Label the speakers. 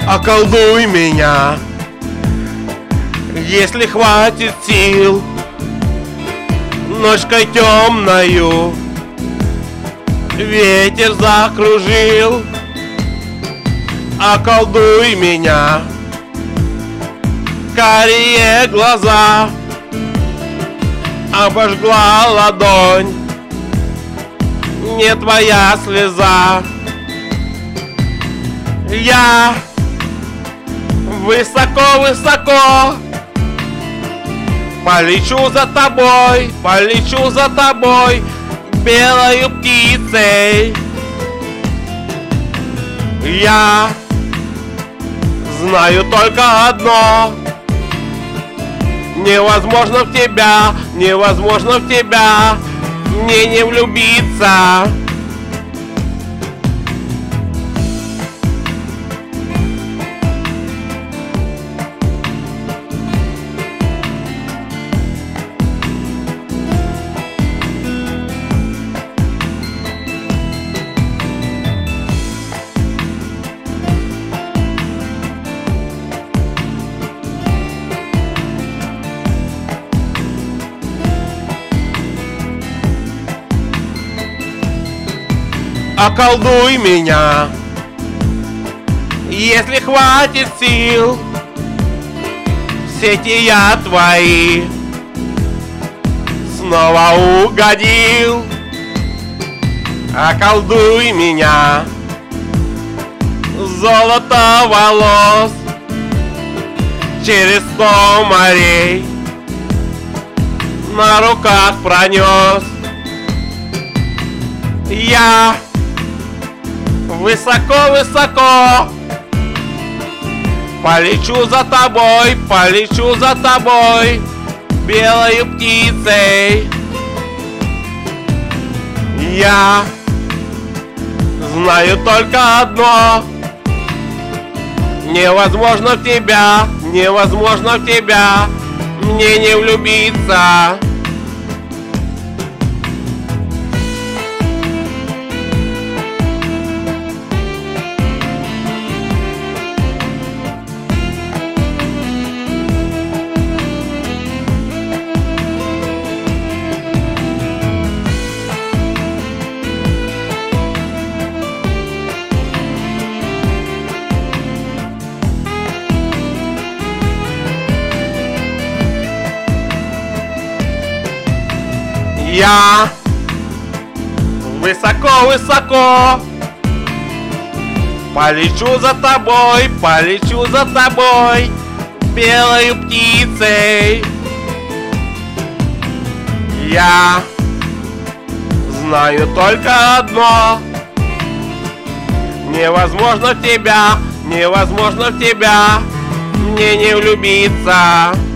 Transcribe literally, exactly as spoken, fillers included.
Speaker 1: Околдуй меня, если хватит сил, ночкой темною ветер закружил. Околдуй меня, карие глаза, обожгла ладонь, не твоя слеза. Я высоко-высоко полечу за тобой, полечу за тобой белою птицей. Я знаю только одно: невозможно в тебя, невозможно в тебя мне не влюбиться. Околдуй меня, если хватит сил, в сети я твои снова угодил. Околдуй меня, золото волос через сто морей на руках пронес. Я высоко-высоко полечу за тобой, полечу за тобой белою птицей. Я знаю только одно: невозможно в тебя, невозможно в тебя мне не влюбиться. Я высоко-высоко полечу за тобой, полечу за тобой белою птицей. Я знаю только одно: невозможно в тебя, невозможно в тебя мне не влюбиться.